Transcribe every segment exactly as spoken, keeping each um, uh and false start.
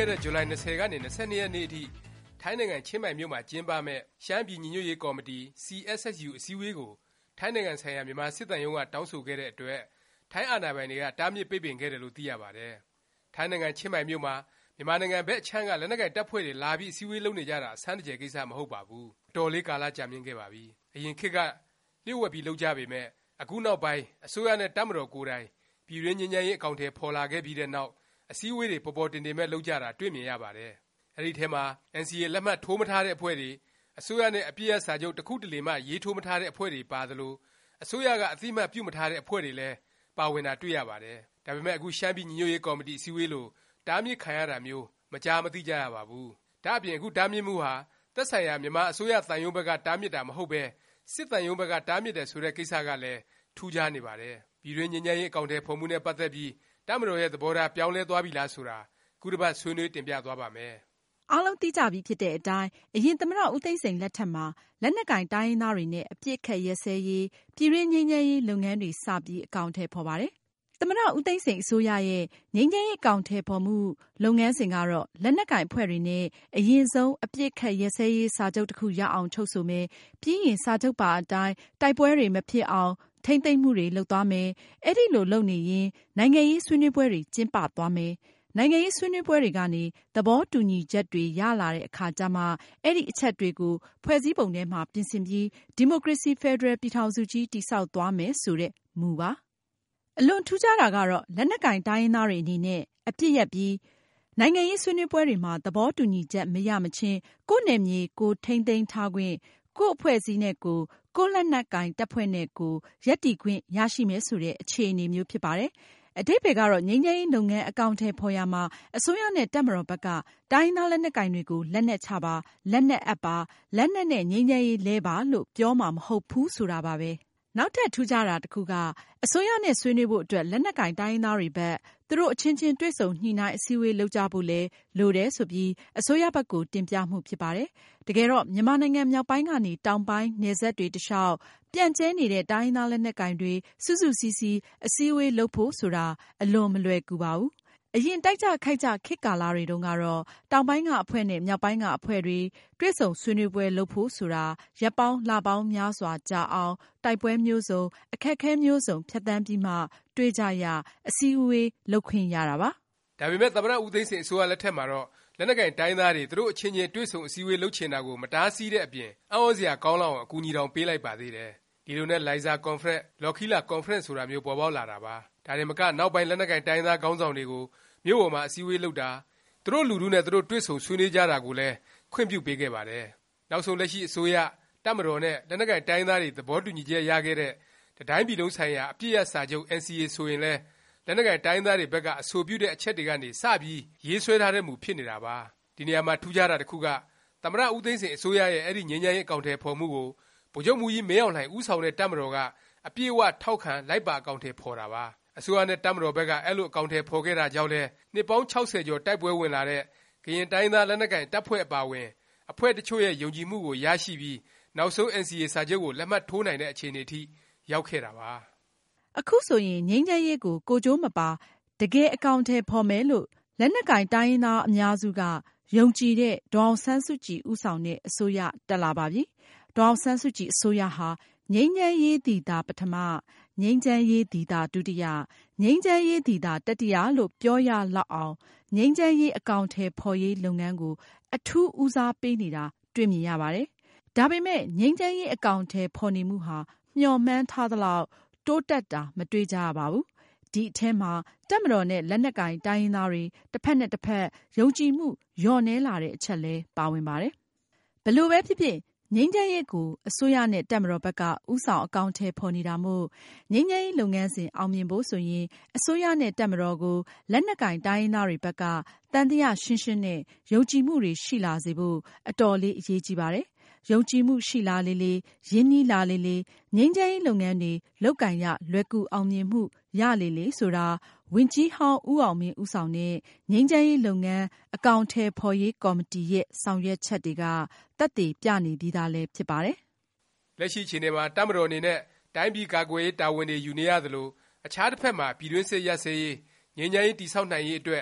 ခဲ့တဲ့ဇူလိုင်၂၀ကနေ၂၂ရက်နေ့အထိထိုင်းနိုင်ငံချင်းမိုင်မြို့မှာကျင်းပမဲ့ရှမ်းပြည်ညီညွတ်ရေးကော်မတီ စီ အက်စ် အက်စ် ယူ အစည်းအဝေးကိုထိုင်းနိုင်ငံဆိုင်ရာမြန်မာစစ်သံရုံးကတောင်းဆိုခဲ့တဲ့အတွက်ထိုင်းအာဏာပိုင်တွေကတားမြစ်ပိတ်ပင်ခဲ့တယ်လို့သိရပါတယ်။ထိုင်းနိုင်ငံချင်းမိုင်မြို့မှာမြန်မာနိုင်ငံဘက်အခြမ်းကလက်နက်ကိုင်တပ်ဖွဲ့တွေလာပြီးအစည်းအဝေးလုပ်နေကြတာအဆန်းတကျယ်ကိစ္စမဟုတ်ပါဘူး။အတော်လေးကာလကြာမြင့်ခဲ့ပါပြီ။အရင်ခေတ်ကလျှို့ဝှက်ပြီးလုပ်ကြပေမဲ့အခုနောက်ပိုင်းအစိုးရနဲ့တပ်မတော်ကိုယ်တိုင်ပြည်တွင်းငြိမ်းချမ်းရေးအကောင့်ထဲပေါ်လာခဲ့ပြီးတဲ့နောက်အစည်းအဝေးတွေပေါ်ပေါ်တင်တင်မဲ့လုပ်ကြတာတွေ့မြင်ရပါတယ်။အဲဒီထဲမှာ အန်စီအေ လက်မှတ်ထိုးမထားတဲ့အဖွဲ့တွေအစိုးရနဲ့အပစ်ရပ်စာချုပ်တစ်ခုတလေမှရေးထိုးမထားတဲ့အဖွဲ့တွေပါသလိုအစိုးရကအသိအမှတ်ပြုမထားတဲ့အဖွဲ့တွေလည်းပါဝင်တာတွေ့ရပါတယ်။ဒါပေမဲ့အခုရှမ်းပြည်ညီညွတ်ရေးကော်မတီအစည်းအဝေးလို့တားမြစ်ခံရတာမျိုးမကြားမသိကြရပါဘူး။ဒါအပြင်အခုတားမြစ်မှုဟာသက်ဆိုင်ရာမြန်မာအစိုးရသံရုံးဘက်ကတားမြစ်တာမဟုတ်ပဲစစ်သံရုံးဘက်ကတားမြစ်တယ်ဆိုတဲ့ကိစ္စကလည်းထူးခြားနေပါတယ်။ပြည်တွင်းငြိမ်းချမ်းရေးအကောင့်ထဲပေါ်မှုနဲ့ပတ်သက်ပြီးတပ်မတော်ရဲ့သဘောထားပြောင်းလဲသွားပြီလားဆိုတာခုတစ်ပတ်ဆွေးနွေးတင်ပြသွားပါမယ်။အားလုံးသိကြပြီဖြစ်တဲ့အတိုင်းအရင်သမ္မတဦးသိန်းစိန်လက်ထက်မှာလက်နက်ကိုင်တိုင်းရင်းသားတွေနဲ့အပြစ်ခတ်ရက်စဲရေးပြည်တွင်းငြိမ်းချမ်းရေးလုပ်ငန်းတွေစပြီးအကောင့်ထဲပေါ်ပါတယ်။သမ္မတဦးသိန်းစိန်အစိုးရရဲ့ငြိမ်းချမ်းရေးအကောင့်ထဲပေါ်မှုလုပ်ငန်းစဉ်ကတော့လက်နက်ကိုင်အဖွဲ့တွေနဲ့အရင်ဆုံးအပြစ်ခတ်ရက်စဲရေးစာချုပ်တစ်ခုရအောင်ချုပ်ဆိုမယ်ပြီးရင်စာချုပ်ပါအတိုင်းတိုက်ပွဲတွေမဖြစ်အောင်ထိမ့်သိမ့်မှုတွေလုပ်သွားမယ်။အဲ့ဒီလိုလုပ်နေရင်နိုင်ငံရေးဆွေးနွေးပွဲတွေကျင်းပသွားမယ်။နိုင်ငံရေးဆွေးနွေးပွဲတွေကနေသဘောတူညီချက်တွေရလာတဲ့အခါကျမှအဲ့ဒီအချက်တွေကိုဖွဲ့စည်းပုံထဲမှာပြင်ဆင်ပြီးဒီမိုကရေစီဖက်ဒရယ်ပြည်ထောင်စုကြီးတည်ဆောက်သွားမယ်ဆိုတဲ့မူပါ။အလွန်ထူးခြားတာကတော့လက်နက်ကိုင်တိုင်းရင်းသားတွေအနေနဲ့အပြစ်ရပ်ပြီးနိုင်ငံရေးဆွေးနွေးပွဲတွေမှာသဘောတူညီချက်မရမချင်းကိုယ့်နယ်မြေကိုထိမ့်သိမ်းထားခွင့်ကိုယ့်အဖွဲ့အစည်းနဲ့ကိုကိုယ့်လက်နက်ကိုင်တပ်ဖွဲ့နဲ့ကိုရပ်တည်ခွင့်ရရှိမယ်ဆိုတဲ့အခြေအနေမျိုးဖြစ်ပါတယ်။အဓိပ္ပာယ်ကတော့ငြိမ်းချမ်းရေးလုပ်ငန်းအကောင့်ထဲပေါ်ရမှာအစိုးရနဲ့တပ်မတော်ဘက်ကတိုင်းရင်းသားလက်နက်ကိုင်တွေကိုလက်နက်ချပါလက်နက်အပ်ပါလက်နက်နဲ့ငြိမ်းချမ်းရေးလဲပါလို့ပြောမှာမဟုတ်ဘူးဆိုတာပါပဲ။နောက်ထပ်ထူးခြားတာတစ်ခုကအစိုးရနဲ့ဆွေးနွေးဖို့အတွက်လက်နက်ကိုင်တိုင်းရင်းသားတွေဘက်သူတို့အချင်းချင်းတွေ့ဆုံညှိနှိုင်းအစည်းအဝေးလုပ်ကြဖို့လဲလိုတယ်ဆိုပြီးအစိုးရဘက်ကိုတင်ပြမှုဖြစ်ပါတယ်။တကယ်တော့မြန်မာနိုင်ငံမြောက်ပိုင်းကနေတောင်ပိုင်းနယ်စပ်တွေတလျှောက်ပြန့်ကျဲနေတဲ့တိုင်းရင်းသားလက်နက်ကိုင်တွေစုစုစည်းစည်းအစည်းအဝေးလုပ်ဖို့ဆိုတာအလွန်မလွယ်ကူပါဘူး။အရင်တိုက်ကြခိုက်ကြခေတ်ကာလတွေတုန်းကတော့တောင်ပိုင်းကအဖွဲ့နဲ့မြောက်ပိုင်းကအဖွဲ့တွေတွေ့ဆုံဆွေးနွေးပွဲလုပ်ဖို့ဆိုတာရက်ပေါင်းလပေါင်းများစွာကြာအောင်တိုက်ပွဲမျိုးစုံအခက်အခဲမျိုးစုံဖြတ်သန်းပြီးမှတွေ့ကြရအစည်းအဝေးလုပ်ခွင့်ရတာပါ။ဒါပေမဲ့သမ္မတဦးသိန်းစိန်အစိုးရလက်ထက်မှာတော့လက်နက်ကိုင်တိုင်းသားတွေသူတို့အချင်းချင်းတွေ့ဆုံအစည်းအဝေးလုပ်ချင်တာကိုမတားဆီးတဲ့အပြင်အံ့ဩစရာကောင်းလောက်အောင်အကူအညီတောင်ပေးလိုက်ပါသေးတယ်။ဒီလိုနဲ့လိုင်ဇာကွန်ဖရင့်လော်ခီလာကွန်ဖရင့်ဆိုတာမျိုးပေါ်ပေါက်လာတာပါ။ဒါတွေမကနောက်ပိုင်းလက်နက်ကိုင်တိုင်းသားခေါင်းဆောင်တွေကိုမြို့ပေါ်မှာအစည်းအဝေးလုပ်တာသူတို့လူထုနဲ့သူတို့တွေ့ဆုံဆွေးနွေးကြတာကိုလည်းခွင့်ပြုပေးခဲ့ပါတယ်။နောက်ဆုံးလက်ရှိအစိုးရတပ်မတော်နဲ့လက်နက်ကိုင်တိုင်းသားတွေသဘောတူညီချက်ရခဲ့တဲ့တိုင်းပြည်လုံးဆိုင်ရာအပြစ်ရစာချုပ် အန်စီအေ ဆိုရင်လည်းလက်နက်ကိုင်တိုင်းသားတွေဘက်ကအဆိုပြုတဲ့အချက်တွေကနေစပြီးရေးဆွဲထားတဲ့မူဖြစ်နေတာပါ။ဒီနေရာမှာထူးခြားတာတစ်ခုကသမ္မတဦးသိန်းစိန်အစိုးရရဲ့အဲ့ဒီငြိမ်းချမ်းရေးအကောင့်ထဲပေါ်မှုကိုဗိုလ်ချုပ်မူကြီးမင်းအောင်လှိုင်ဦးဆောင်တဲ့တပ်မတော်ကအပြည့်အဝထောက်ခံလိုက်ပါအကောင့်ထဲပေါ်တာပါ။အစိုးရနဲ့တပ်မတော်ဘက်ကအဲ့လိုအကောင့်ထဲပေါ်ခဲ့တာကြောင့်လဲနှစ်ပေါင်း၆၀ကျော်တိုက်ပွဲဝင်လာတဲ့ကရင်တိုင်းသားလက်နက်ကိုင်တပ်ဖွဲ့အပါအဝင်အဖွဲ့တချို့ရဲ့ယုံကြည်မှုကိုရရှိပြီးနောက်ဆုံး အန်စီအေ စာချုပ်ကိုလက်မှတ်ထိုးနိုင်တဲ့အခြေအနေအထိရောက်ခဲ့တာပါ။အခုဆိုရင်ငြိမ်းချမ်းရေးကိုကိုကျိုးမပါတကယ်အကောင့်ထဲပေါ်မယ်လို့လက်နက်ကိုင်တိုင်းရင်းသားအများစုကယုံကြည်တဲ့ဒေါ်အောင်ဆန်းစုကြည်ဦးဆောင်တဲ့အစိုးရတက်လာပါပြီ။ဒေါ်အောင်ဆန်းစုကြည်အစိုးရဟာငြိမ်းချမ်းရေးသည်သာပထမငြိမ်းချမ်းရေးသည်သာဒုတိယငြိမ်းချမ်းရေးသည်သာတတိယလို့ပြောရလောက်အောင်ငြိမ်းချမ်းရေးအကောင့်ထဲပေါ်ရေးလုပ်ငန်းကိုအထူးဦးစားပေးနေတာတွေ့မြင်ရပါတယ်။ဒါပေမဲ့ငြိမ်းချမ်းရေးအကောင့်ထဲပေါ်နေမှုဟာမျှော်မှန်းထားသလောက်တိုးတက်တာမတွေ့ကြရပါဘူး။ဒီအထဲမှာတပ်မတော်နဲ့လက်နက်ကိုင်တိုင်းရင်းသားတွေတစ်ဖက်နဲ့တစ်ဖက်ယုံကြည်မှုလျော့နည်းလာတဲ့အချက်လဲပါဝင်ပါတယ်။ဘယ်လိုပဲဖြစ်ဖြစ်ငြိမ်းချမ်းရေးကိုအစိုးရနဲ့တပ်မတော်ဘက်ကဥဆောင်အကောင့်ထဲပေါ်နေတာမို့ငြိမ်းချမ်းရေးလုပ်ငန်းစဉ်အောင်မြင်ဖို့ဆိုရင်အစိုးရနဲ့တပ်မတော်ကိုလက်နက်ကိုင်တိုင်းရင်းသားတွေဘက်ကတန်တရားရှင်းရှင်းနဲ့ယုံကြည်မှုတွေရှိလာစေဖို့အတော်လေးအရေးကြီးပါတယ်။ယုံကြည်မှုရှိလာလေလေရင်းနှီးလာလေလေငြိမ်းချမ်းရေးလုပ်ငန်းတွေလုပ်ကိုင်ရလွယ်ကူအောင်မြင်မှုရလေလေဆိုတာဝန်ကြီးဟောင်းဦးအောင်မင်းဦးဆောင်တဲ့ငြိမ်းချမ်းရေးလုပ်ငန်းအကောင့်ထဲပေါ်ရေးကော်မတီရဲ့ဆောင်ရွက်ချက်တွေကသက်သေပြနေပြီးသားလည်းဖြစ်ပါတယ်။လက်ရှိအချိန်မှာတပ်မတော်အနေနဲ့တိုင်းပြည်ကာကွယ်ရေးတာဝန်တွေယူနေရသလိုအခြားတစ်ဖက်မှာပြည်တွင်းစစ်ရပ်စဲရေးငြိမ်းချမ်းရေးတည်ဆောက်နိုင်ရေးအတွက်လ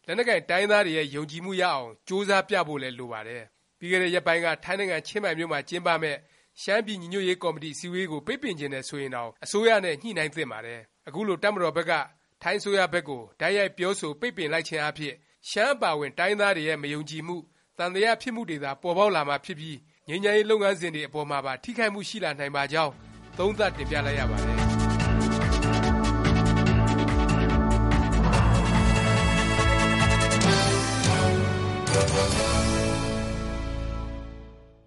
လက်နက်ကိုင်တိုင်းသားတွေရဲ့ယုံကြည်မှုရအောင်ကြိုးစားပြဖို့လည်းလိုပါတယ်။ပြီးခဲ့တဲ့ရက်ပိုင်းကထိုင်းနိုင်ငံချင်းမိုင်မြို့မှာကျင်းပမဲ့ရှမ်းပြည်ညီညွတ်ရေးကော်မတီအစည်းအဝေးကိုပိတ်ပင်ခြင်းနဲ့ဆိုရင်တော့အစိုးရနဲ့ညှိနှိုင်းသင့်ပါတယ်။အခုလိုတပ်မတော်ဘက်ကထိုင်းအစိုးရဘက်ကိုတိုက်ရိုက်ပြောဆိုပိတ်ပင်လိုက်ခြင်းအဖြစ်ရှမ်းအပါဝင်တိုင်းသားတွေရဲ့မယုံကြည်မှုသံသယဖြစ်မှုတွေသာပေါ်ပေါက်လာမှာဖြစ်ပြီးငြိမ်းချမ်းရေးလုပ်ငန်းစဉ်တွေအပေါ်မှာပါထိခိုက်မှုရှိလာနိုင်ပါကြောင်းသုံးသပ်တင်ပြလိုက်ရပါတယ်။